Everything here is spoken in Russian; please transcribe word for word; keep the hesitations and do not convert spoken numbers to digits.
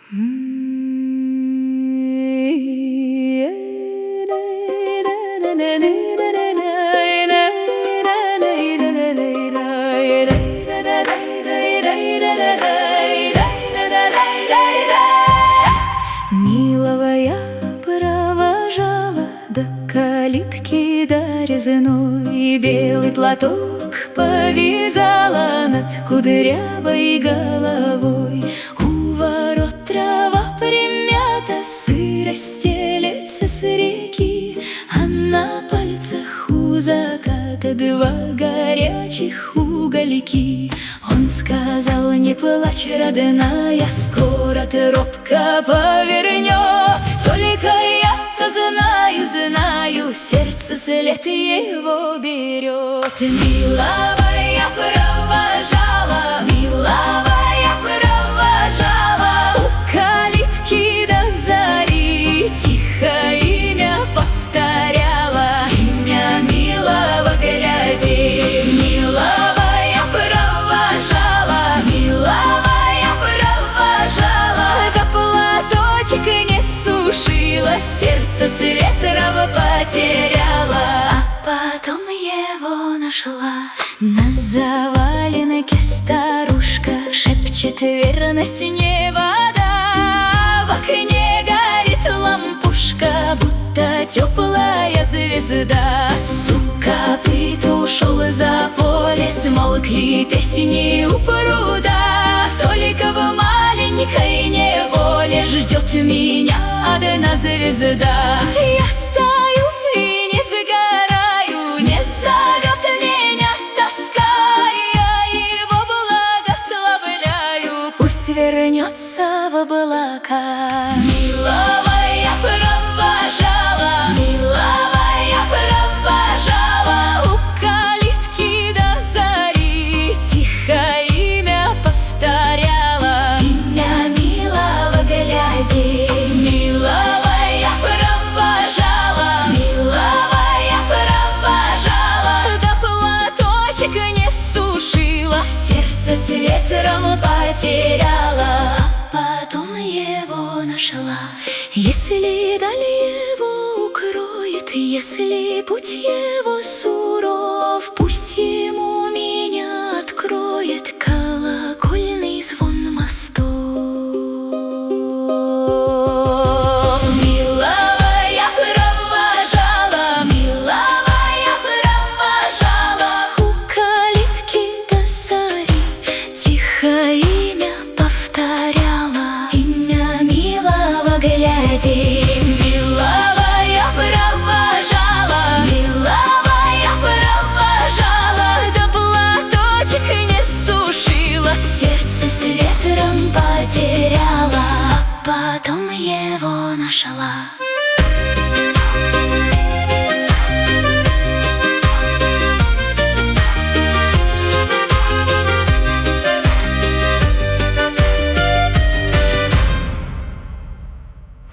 Милого я провожала до калитки до резной, белый платок повязала над кудрявой головой. У ворот трава примята, сыро стелется с реки, а на пальцах у заката два горячих угольки. Он сказал: не плачь, родная, скоро ты робко повернет. Только я-то знаю, знаю, сердце след его берет. Милого я провожала, милого я провожала у калитки до зари, тихо имя повторяла. Имя милого, гляди, милого я провожала, милого я провожала, да платочек не сушила, сердце с ветром потеряла. А потом его нашла на заваленке старушка, шепчет: верность не вода. В окне горит лампушка, будто теплая звезда. Стук копыт ушел за поле, смолкли песни у пруда. Только в маленькой неволе ждет меня одна звезда. Я стою и не сгораю, не зовет меня тоска. Я его благословляю, пусть вернется в облака. Милого я провожала, милого я провожала у калитки до зари, тихо имя повторяла. Имя милого, гляди, милого я провожала, милого я провожала, да платочек не сушила, сердце с ветром потеряла. А потом его нашла. Если даль его укроет, если путь его суров, пусть ему меня откроет колокольный звон мостов. Милого я провожала, милого я провожала у калитки до зари, тихо имя повторяла. Имя милого, гляди, милого я провожала, милого я провожала, да платочек не сушила, сердце с ветром потеряла. А потом его нашла.